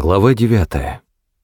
Глава 9.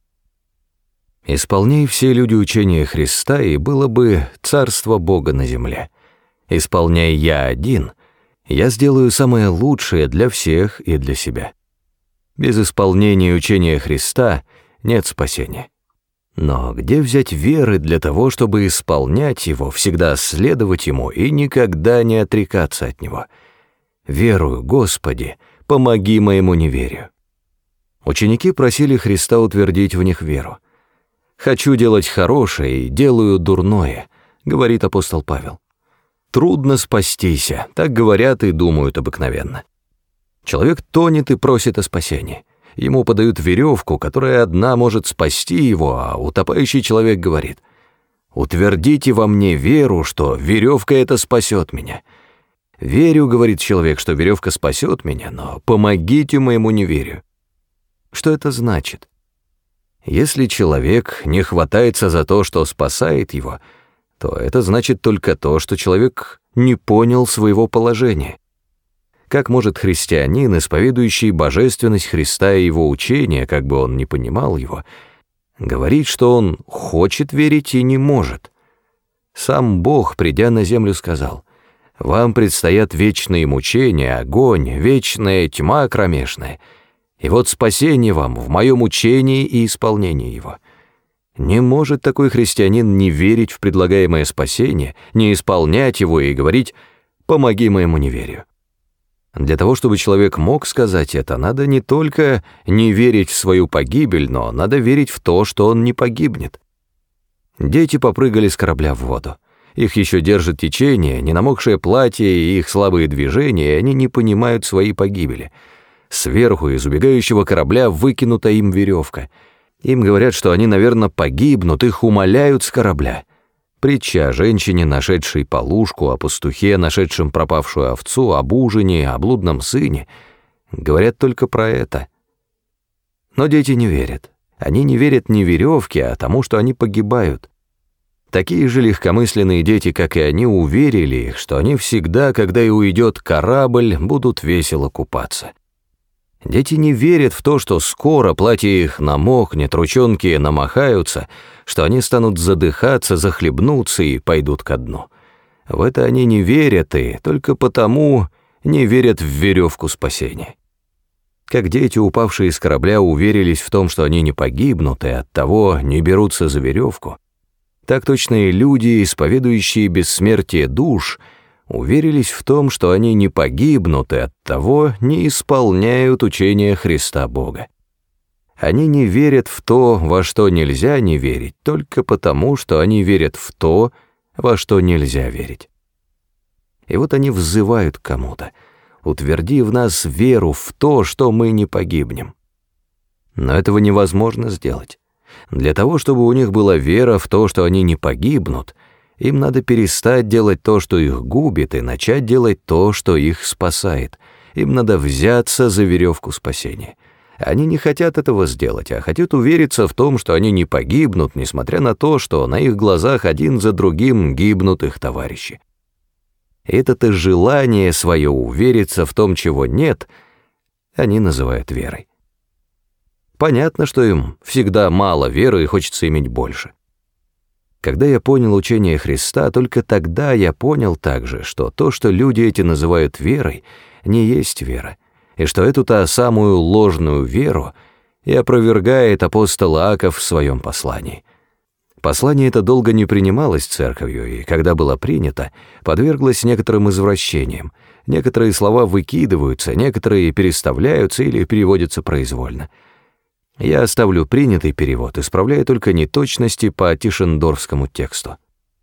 «Исполняй все люди учения Христа, и было бы царство Бога на земле. Исполняй я один, я сделаю самое лучшее для всех и для себя. Без исполнения учения Христа нет спасения. Но где взять веры для того, чтобы исполнять его, всегда следовать ему и никогда не отрекаться от него? Верую, Господи, помоги моему неверию». Ученики просили Христа утвердить в них веру. «Хочу делать хорошее и делаю дурное», — говорит апостол Павел. Трудно спастися, так говорят и думают обыкновенно. Человек тонет и просит о спасении. Ему подают веревку, которая одна может спасти его, а утопающий человек говорит: «Утвердите во мне веру, что веревка эта спасет меня». «Верю, — говорит человек, — что веревка спасет меня, но помогите моему неверию». Что это значит? Если человек не хватается за то, что спасает его, то это значит только то, что человек не понял своего положения. Как может христианин, исповедующий божественность Христа и его учения, как бы он ни понимал его, говорить, что он хочет верить и не может? Сам Бог, придя на землю, сказал: «Вам предстоят вечные мучения, огонь, вечная тьма кромешная. И вот спасение вам в моем учении и исполнении его». Не может такой христианин не верить в предлагаемое спасение, не исполнять его и говорить: «Помоги моему неверию». Для того, чтобы человек мог сказать это, надо не только не верить в свою погибель, но надо верить в то, что он не погибнет. Дети попрыгали с корабля в воду. Их еще держит течение, ненамокшее платье и их слабые движения, и они не понимают своей погибели. Сверху из убегающего корабля выкинута им веревка. Им говорят, что они, наверное, погибнут, их умоляют с корабля. Притча о женщине, нашедшей полушку, о пастухе, нашедшем пропавшую овцу, об ужине, о блудном сыне. Говорят только про это. Но дети не верят. Они не верят не веревке, а тому, что они погибают. Такие же легкомысленные дети, как и они, уверили их, что они всегда, когда и уйдет корабль, будут весело купаться. Дети не верят в то, что скоро платье их намокнет, ручонки намахаются, что они станут задыхаться, захлебнутся и пойдут ко дну. В это они не верят и только потому не верят в веревку спасения. Как дети, упавшие с корабля, уверились в том, что они не погибнут и оттого не берутся за веревку, так точно и люди, исповедующие бессмертие душ, уверились в том, что они не погибнут и оттого не исполняют учения Христа Бога. Они не верят в то, во что нельзя не верить, только потому, что они верят в то, во что нельзя верить. И вот они взывают к кому-то: «Утверди в нас веру в то, что мы не погибнем». Но этого невозможно сделать. Для того, чтобы у них была вера в то, что они не погибнут, им надо перестать делать то, что их губит, и начать делать то, что их спасает. Им надо взяться за веревку спасения. Они не хотят этого сделать, а хотят увериться в том, что они не погибнут, несмотря на то, что на их глазах один за другим гибнут их товарищи. Это-то желание свое увериться в том, чего нет, они называют верой. Понятно, что им всегда мало веры и хочется иметь больше. Когда я понял учение Христа, только тогда я понял также, что то, что люди эти называют верой, не есть вера, и что эту-то самую ложную веру и опровергает апостол Иаков в своем послании. Послание это долго не принималось церковью, и когда было принято, подверглось некоторым извращениям. Некоторые слова выкидываются, некоторые переставляются или переводятся произвольно. Я оставлю принятый перевод, исправляя только неточности по Тишендорфскому тексту.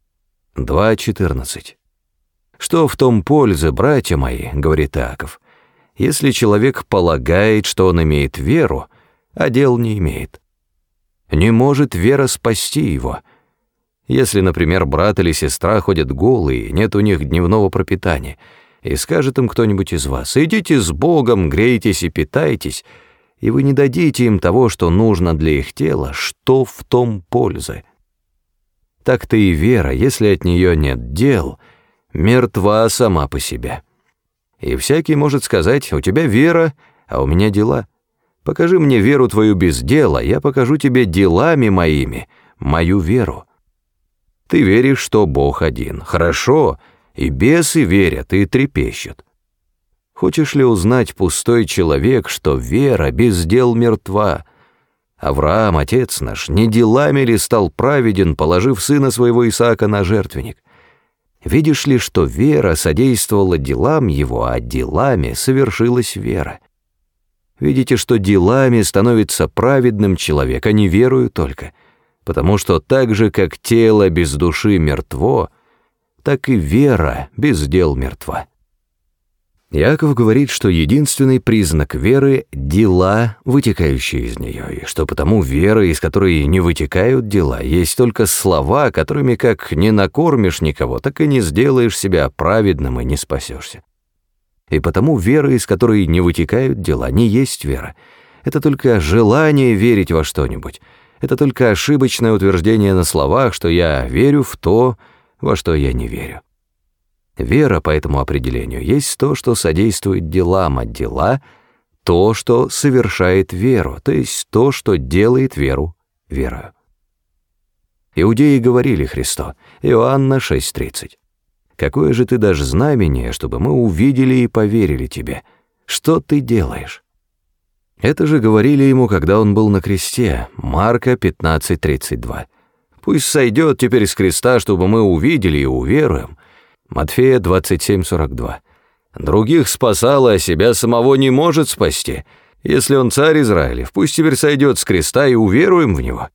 2.14. «Что в том пользы, братья мои, — говорит Иаков, — если человек полагает, что он имеет веру, а дел не имеет? Не может вера спасти его. Если, например, брат или сестра ходят голые, и нет у них дневного пропитания, и скажет им кто-нибудь из вас: идите с Богом, грейтесь и питайтесь, и вы не дадите им того, что нужно для их тела, что в том пользы? Так-то и вера, если от нее нет дел, мертва сама по себе. И всякий может сказать: у тебя вера, а у меня дела. Покажи мне веру твою без дела, я покажу тебе делами моими мою веру. Ты веришь, что Бог один. Хорошо, и бесы верят и трепещут. Хочешь ли узнать, пустой человек, что вера без дел мертва? Авраам, отец наш, не делами ли стал праведен, положив сына своего Исаака на жертвенник? Видишь ли, что вера содействовала делам его, а делами совершилась вера? Видите, что делами становится праведным человек, а не верою только, потому что так же, как тело без души мертво, так и вера без дел мертва. Иаков говорит, что единственный признак веры — дела, вытекающие из нее, и что потому вера, из которой не вытекают дела, есть только слова, которыми как не накормишь никого, так и не сделаешь себя праведным и не спасешься. И потому вера, из которой не вытекают дела, не есть вера. Это только желание верить во что-нибудь. Это только ошибочное утверждение на словах, что я верю в то, во что я не верю. Вера, по этому определению, есть то, что содействует делам, а дела — то, что совершает веру, то есть то, что делает веру верою. Иудеи говорили Христу, Иоанна 6:30, «Какое же ты дашь знамение, чтобы мы увидели и поверили тебе? Что ты делаешь?» Это же говорили ему, когда он был на кресте, Марка 15:32. «Пусть сойдет теперь с креста, чтобы мы увидели и уверуем». Матфея 27:42. «Других спасал, а себя самого не может спасти. Если он царь Израилев, пусть теперь сойдет с креста и уверуем в него».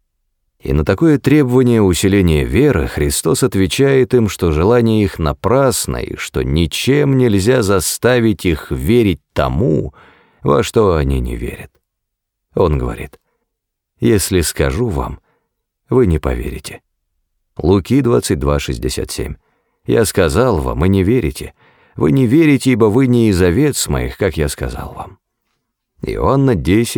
И на такое требование усиления веры Христос отвечает им, что желание их напрасно и что ничем нельзя заставить их верить тому, во что они не верят. Он говорит: «Если скажу вам, вы не поверите». Луки 22:67. «Я сказал вам, и не верите. Вы не верите, ибо вы не из овец моих, как я сказал вам». Иоанна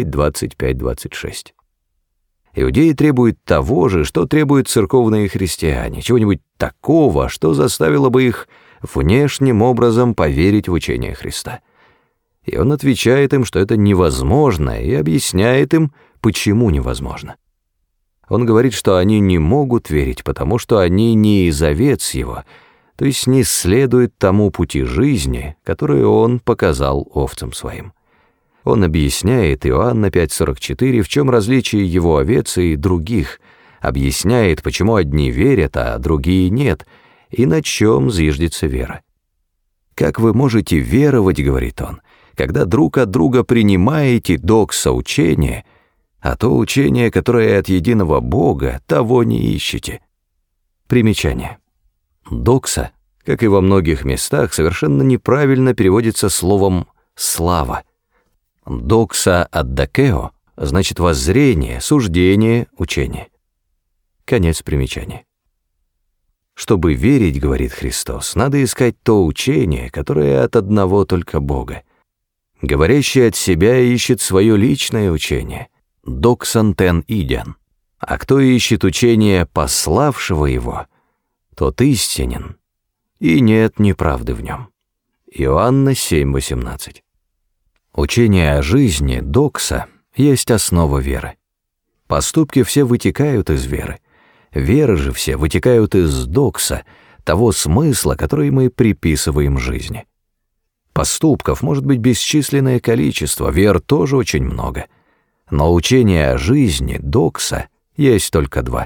10:25-26. Иудеи требуют того же, что требуют церковные христиане, чего-нибудь такого, что заставило бы их внешним образом поверить в учение Христа. И он отвечает им, что это невозможно, и объясняет им, почему невозможно. Он говорит, что они не могут верить, потому что они не из овец его, то есть не следуют тому пути жизни, который он показал овцам своим. Он объясняет, Иоанна 5:44, в чем различие его овец и других, объясняет, почему одни верят, а другие нет, и на чем зиждется вера. «Как вы можете веровать, — говорит он, — когда друг от друга принимаете докса учения, а то учение, которое от единого Бога, того не ищете». Примечание. Докса, как и во многих местах, совершенно неправильно переводится словом «слава». Докса аддакео значит воззрение, суждение, учение. Конец примечания. Чтобы верить, говорит Христос, надо искать то учение, которое от одного только Бога. Говорящий от себя ищет свое личное учение, доксан тен иден, а кто ищет учение пославшего его, тот истинен, и нет неправды в нем. Иоанна 7:18. Учение о жизни, докса, есть основа веры. Поступки все вытекают из веры. Веры же все вытекают из докса, того смысла, который мы приписываем жизни. Поступков может быть бесчисленное количество, вер тоже очень много. Но учение о жизни, докса, есть только два.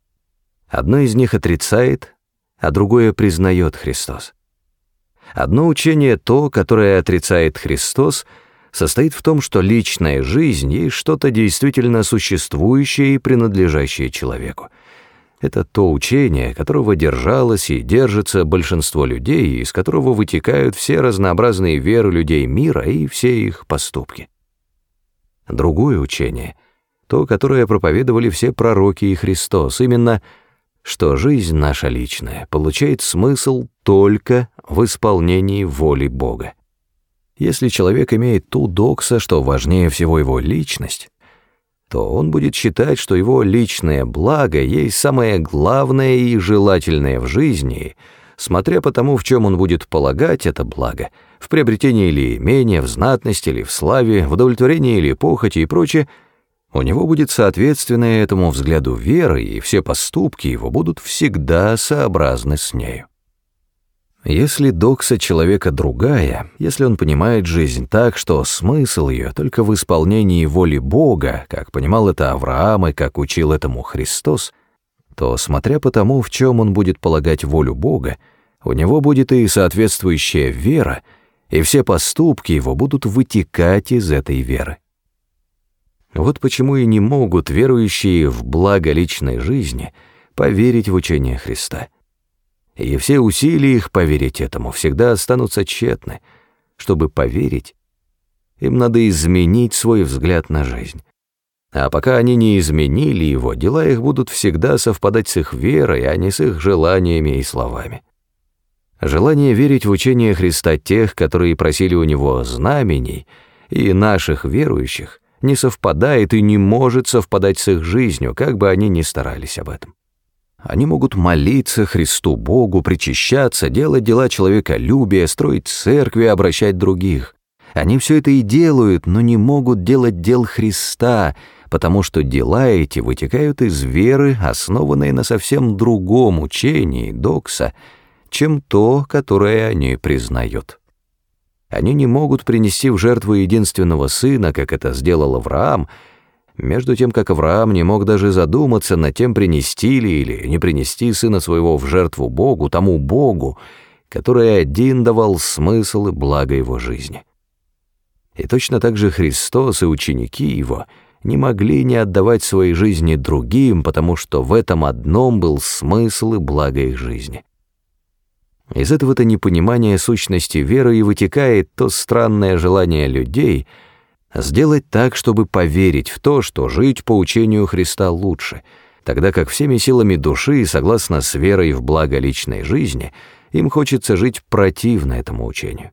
Одно из них отрицает, а другое признает Христос. Одно учение, то, которое отрицает Христос, состоит в том, что личная жизнь есть что-то действительно существующее и принадлежащее человеку. Это то учение, которого держалось и держится большинство людей, из которого вытекают все разнообразные веры людей мира и все их поступки. Другое учение, то, которое проповедовали все пророки и Христос, именно, что жизнь наша личная получает смысл только в исполнении воли Бога. Если человек имеет ту докса, что важнее всего его личность, то он будет считать, что его личное благо есть самое главное и желательное в жизни, смотря по тому, в чем он будет полагать это благо, в приобретении или имения, в знатности или в славе, в удовлетворении или похоти и прочее, у него будет соответственная этому взгляду вера, и все поступки его будут всегда сообразны с нею. Если докса человека другая, если он понимает жизнь так, что смысл ее только в исполнении воли Бога, как понимал это Авраам и как учил этому Христос, то, смотря по тому, в чем он будет полагать волю Бога, у него будет и соответствующая вера, и все поступки его будут вытекать из этой веры. Вот почему и не могут верующие в благо личной жизни поверить в учение Христа. И все усилия их поверить этому всегда останутся тщетны. Чтобы поверить, им надо изменить свой взгляд на жизнь. А пока они не изменили его, дела их будут всегда совпадать с их верой, а не с их желаниями и словами. Желание верить в учение Христа тех, которые просили у него знамений, и наших верующих, не совпадает и не может совпадать с их жизнью, как бы они ни старались об этом. Они могут молиться Христу Богу, причащаться, делать дела человеколюбия, строить церкви, обращать других. Они все это и делают, но не могут делать дел Христа, потому что дела эти вытекают из веры, основанной на совсем другом учении, докса, чем то, которое они признают. Они не могут принести в жертву единственного сына, как это сделал Авраам, между тем, как Авраам не мог даже задуматься над тем, принести ли или не принести сына своего в жертву Богу, тому Богу, который один давал смысл и благо его жизни. И точно так же Христос и ученики его не могли не отдавать своей жизни другим, потому что в этом одном был смысл и благо их жизни. Из этого-то непонимания сущности веры и вытекает то странное желание людей — сделать так, чтобы поверить в то, что жить по учению Христа лучше, тогда как всеми силами души, согласно с верой в благо личной жизни, им хочется жить противно этому учению.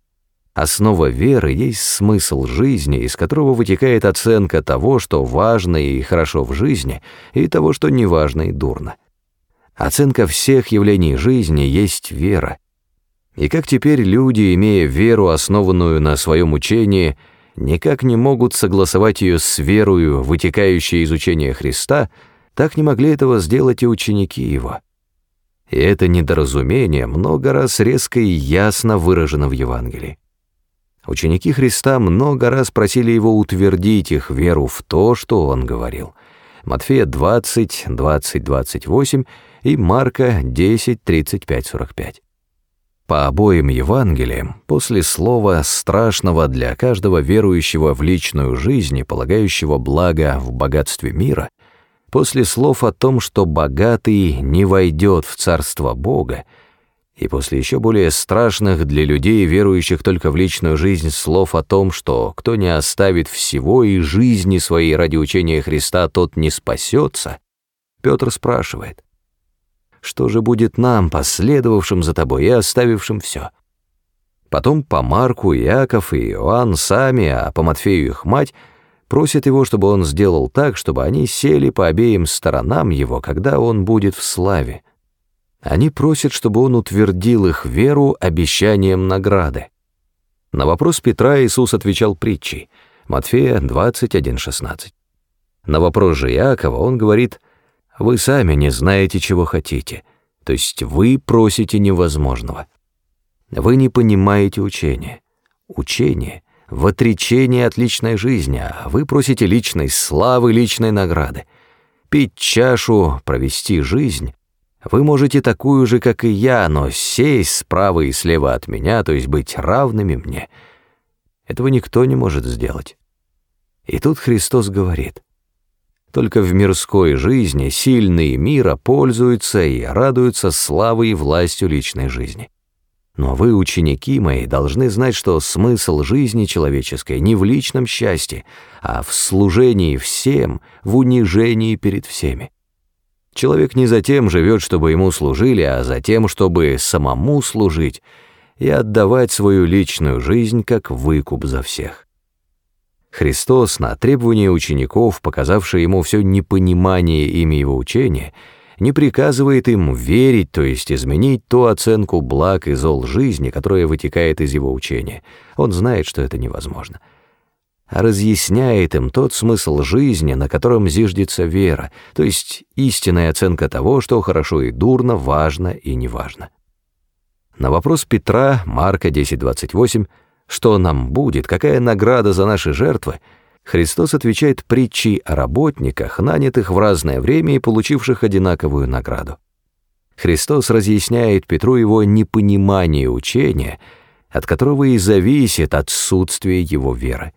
Основа веры есть смысл жизни, из которого вытекает оценка того, что важно и хорошо в жизни, и того, что неважно и дурно. Оценка всех явлений жизни есть вера. И как теперь люди, имея веру, основанную на своем учении, никак не могут согласовать ее с верою, вытекающей из учения Христа, так не могли этого сделать и ученики его. И это недоразумение много раз резко и ясно выражено в Евангелии. Ученики Христа много раз просили его утвердить их веру в то, что он говорил. Матфея 20, 20, 28 и Марка 10, 35, 45. По обоим Евангелиям, после слова страшного для каждого верующего в личную жизнь и полагающего благо в богатстве мира, после слов о том, что богатый не войдет в Царство Бога, и после еще более страшных для людей, верующих только в личную жизнь, слов о том, что кто не оставит всего и жизни своей ради учения Христа, тот не спасется, Петр спрашивает: что же будет нам, последовавшим за тобой и оставившим все? Потом по Марку Иаков и Иоанн сами, а по Матфею их мать, просят его, чтобы он сделал так, чтобы они сели по обеим сторонам его, когда он будет в славе. Они просят, чтобы он утвердил их веру обещанием награды. На вопрос Петра Иисус отвечал притчей, Матфея 21:16. На вопрос же Иакова он говорит: вы сами не знаете, чего хотите, то есть вы просите невозможного. Вы не понимаете учения. Учение в отречении от личной жизни, а вы просите личной славы, личной награды. Пить чашу, провести жизнь вы можете такую же, как и я, но сесть справа и слева от меня, то есть быть равными мне, этого никто не может сделать. И тут Христос говорит: только в мирской жизни сильные мира пользуются и радуются славой и властью личной жизни. Но вы, ученики мои, должны знать, что смысл жизни человеческой не в личном счастье, а в служении всем, в унижении перед всеми. Человек не затем живет, чтобы ему служили, а затем, чтобы самому служить и отдавать свою личную жизнь как выкуп за всех. Христос на требование учеников, показавшие ему все непонимание ими его учения, не приказывает им верить, то есть изменить ту оценку благ и зол жизни, которая вытекает из его учения. Он знает, что это невозможно. А разъясняет им тот смысл жизни, на котором зиждется вера, то есть истинная оценка того, что хорошо и дурно, важно и неважно. На вопрос Петра, Марка 10:28, что нам будет, какая награда за наши жертвы, Христос отвечает притчей о работниках, нанятых в разное время и получивших одинаковую награду. Христос разъясняет Петру его непонимание учения, от которого и зависит отсутствие его веры.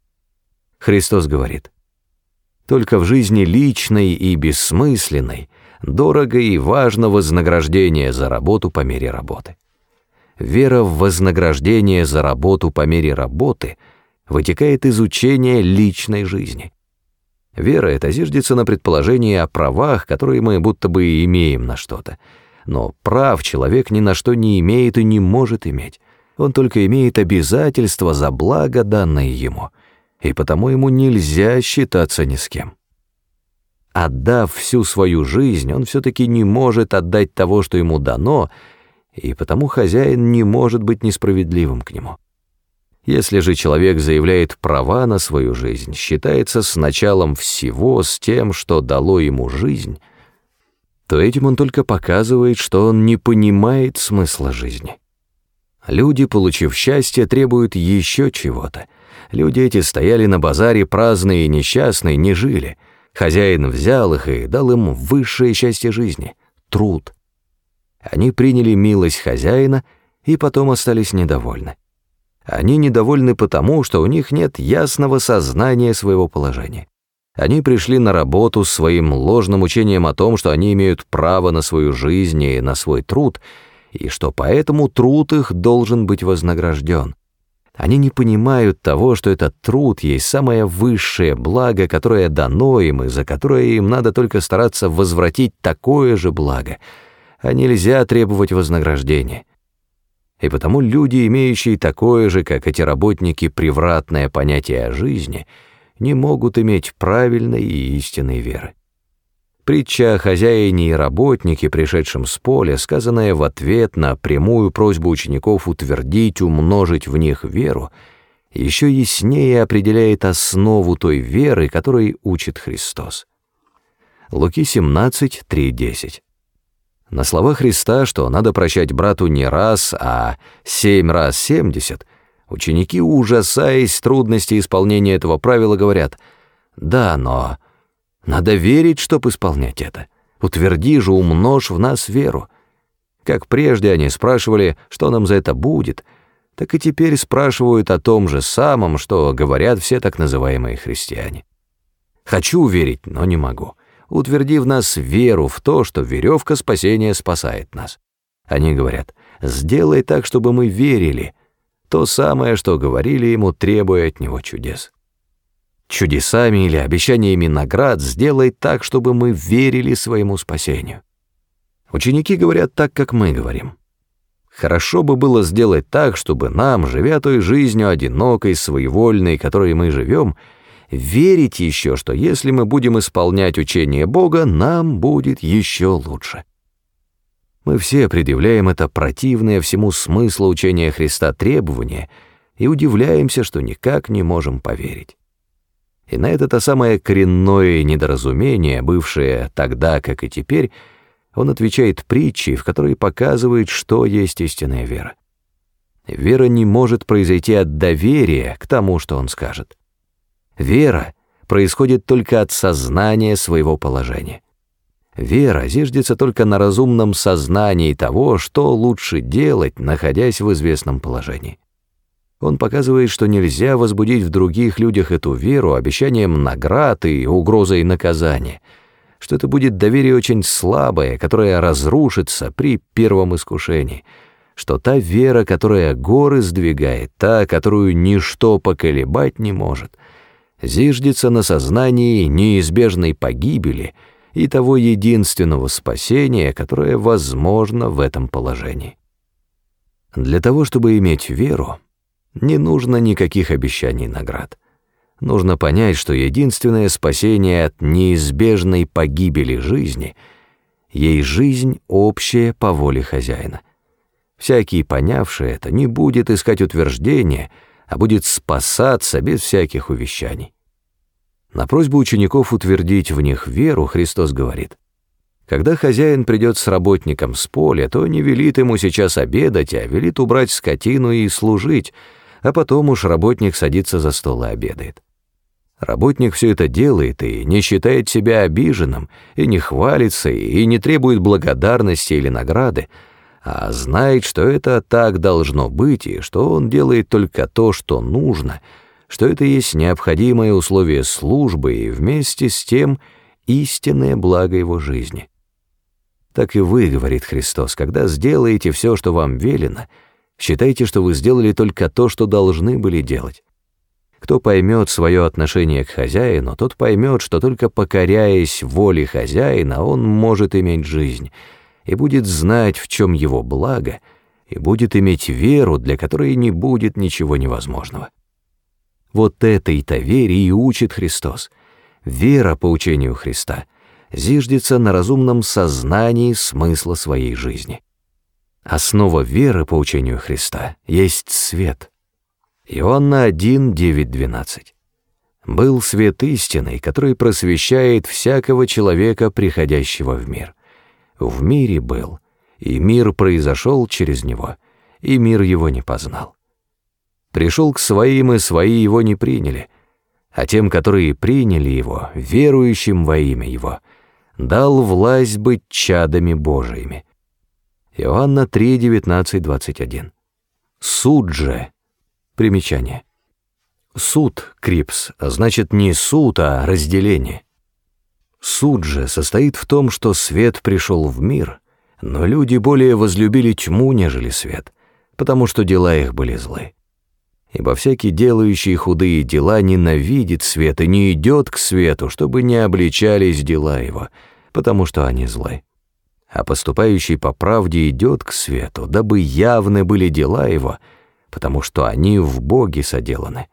Христос говорит: «Только в жизни личной и бессмысленной дорого и важно вознаграждение за работу по мере работы. Вера в вознаграждение за работу по мере работы вытекает из учения личной жизни. Вера эта зиждется на предположении о правах, которые мы будто бы имеем на что-то. Но прав человек ни на что не имеет и не может иметь. Он только имеет обязательства за благо, данное ему, и потому ему нельзя считаться ни с кем. Отдав всю свою жизнь, он все-таки не может отдать того, что ему дано, и потому хозяин не может быть несправедливым к нему. Если же человек заявляет права на свою жизнь, считается с началом всего, с тем, что дало ему жизнь, то этим он только показывает, что он не понимает смысла жизни. Люди, получив счастье, требуют еще чего-то. Люди эти стояли на базаре праздные и несчастные, не жили. Хозяин взял их и дал им высшее счастье жизни — труд. Они приняли милость хозяина и потом остались недовольны. Они недовольны потому, что у них нет ясного сознания своего положения. Они пришли на работу с своим ложным учением о том, что они имеют право на свою жизнь и на свой труд, и что поэтому труд их должен быть вознагражден. Они не понимают того, что этот труд есть самое высшее благо, которое дано им, и за которое им надо только стараться возвратить такое же благо, а нельзя требовать вознаграждения. И потому люди, имеющие такое же, как эти работники, превратное понятие о жизни, не могут иметь правильной и истинной веры. Притча о хозяине и работнике, пришедшем с поля, сказанная в ответ на прямую просьбу учеников утвердить, умножить в них веру, еще яснее определяет основу той веры, которой учит Христос. Луки 17:3-10. На слова Христа, что надо прощать брату не раз, а 7 раз 70, ученики, ужасаясь трудности исполнения этого правила, говорят: «Да, но надо верить, чтоб исполнять это. Утверди же, умножь в нас веру». Как прежде они спрашивали, что нам за это будет, так и теперь спрашивают о том же самом, что говорят все так называемые христиане. «Хочу верить, но не могу. Утверди в нас веру в то, что веревка спасения спасает нас». Они говорят: «Сделай так, чтобы мы верили». То самое, что говорили ему, требуя от него чудес. Чудесами или обещаниями наград сделай так, чтобы мы верили своему спасению. Ученики говорят так, как мы говорим. Хорошо бы было сделать так, чтобы нам, живя той жизнью одинокой, своевольной, которой мы живем, верить еще, что если мы будем исполнять учение Бога, нам будет еще лучше. Мы все предъявляем это противное всему смыслу учения Христа требование и удивляемся, что никак не можем поверить. И на это самое коренное недоразумение, бывшее тогда, как и теперь, он отвечает притчей, в которой показывает, что есть истинная вера. Вера не может произойти от доверия к тому, что он скажет. Вера происходит только от сознания своего положения. Вера зиждется только на разумном сознании того, что лучше делать, находясь в известном положении. Он показывает, что нельзя возбудить в других людях эту веру обещанием наград и угрозой наказания, что это будет доверие очень слабое, которое разрушится при первом искушении, что та вера, которая горы сдвигает, та, которую ничто поколебать не может, зиждется на сознании неизбежной погибели и того единственного спасения, которое возможно в этом положении. Для того, чтобы иметь веру, не нужно никаких обещаний наград. Нужно понять, что единственное спасение от неизбежной погибели жизни ей жизнь общая по воле хозяина. Всякий, понявший это, не будет искать утверждения, а будет спасаться без всяких увещаний. На просьбу учеников утвердить в них веру Христос говорит: когда хозяин придет с работником с поля, то не велит ему сейчас обедать, а велит убрать скотину и служить, а потом уж работник садится за стол и обедает. Работник все это делает и не считает себя обиженным, и не хвалится, и не требует благодарности или награды, а знает, что это так должно быть, и что он делает только то, что нужно, что это есть необходимое условие службы и вместе с тем истинное благо его жизни. Так и вы, говорит Христос, когда сделаете все, что вам велено, считайте, что вы сделали только то, что должны были делать. Кто поймет свое отношение к хозяину, тот поймет, что только покоряясь воле хозяина, он может иметь жизнь, и будет знать, в чем его благо, и будет иметь веру, для которой не будет ничего невозможного. Вот этой-то вере и учит Христос. Вера по учению Христа зиждется на разумном сознании смысла своей жизни. Основа веры по учению Христа есть свет. Иоанна 1, 9, 12. «Был свет истинный, который просвещает всякого человека, приходящего в мир. В мире был, и мир произошел через него, и мир его не познал. Пришел к своим, и свои его не приняли, а тем, которые приняли его, верующим во имя его, дал власть быть чадами Божиими». Иоанна 3, 19, 21. «Суд же». Примечание. Суд, крипс, значит не суд, а разделение. Суд же состоит в том, что свет пришел в мир, но люди более возлюбили тьму, нежели свет, потому что дела их были злы. Ибо всякий, делающий худые дела, ненавидит свет и не идет к свету, чтобы не обличались дела его, потому что они злы. А поступающий по правде идет к свету, дабы явны были дела его, потому что они в Боге соделаны.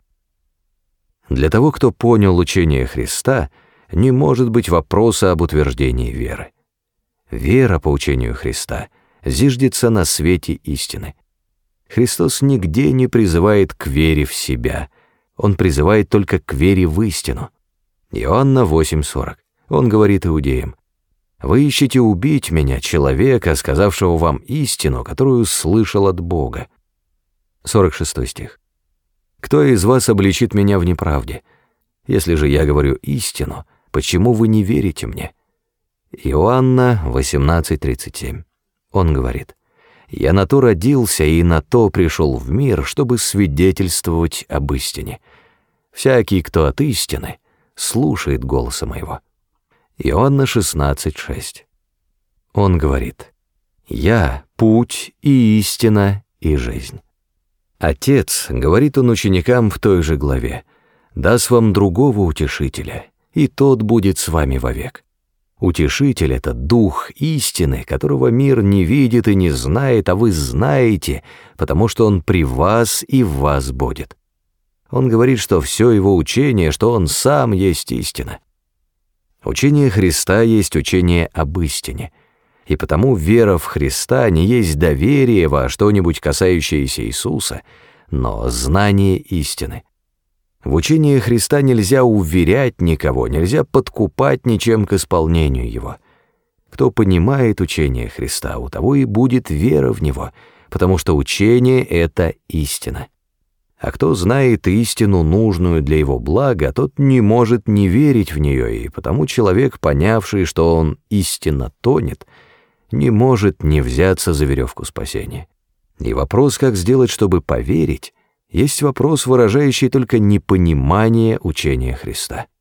Для того, кто понял учение Христа, не может быть вопроса об утверждении веры. Вера по учению Христа зиждется на свете истины. Христос нигде не призывает к вере в себя, Он призывает только к вере в истину. Иоанна 8:40. Он говорит иудеям: «Вы ищете убить меня, человека, сказавшего вам истину, которую слышал от Бога». 46 стих. «Кто из вас обличит меня в неправде? Если же я говорю истину, почему вы не верите мне?» Иоанна 18:37. Он говорит: «Я на то родился и на то пришел в мир, чтобы свидетельствовать об истине. Всякий, кто от истины, слушает голоса моего». Иоанна 16:6. Он говорит: «Я — путь и истина и жизнь». Отец, говорит он ученикам в той же главе, даст вам другого утешителя, и тот будет с вами вовек. Утешитель — это дух истины, которого мир не видит и не знает, а вы знаете, потому что он при вас и в вас будет. Он говорит, что все его учение, что он сам есть истина. Учение Христа есть учение об истине, и потому вера в Христа не есть доверие во что-нибудь касающееся Иисуса, но знание истины. В учении Христа нельзя уверять никого, нельзя подкупать ничем к исполнению его. Кто понимает учение Христа, у того и будет вера в него, потому что учение — это истина. А кто знает истину, нужную для его блага, тот не может не верить в нее, и потому человек, понявший, что он истинно тонет, не может не взяться за веревку спасения. И вопрос, как сделать, чтобы поверить, есть вопрос, выражающий только непонимание учения Христа.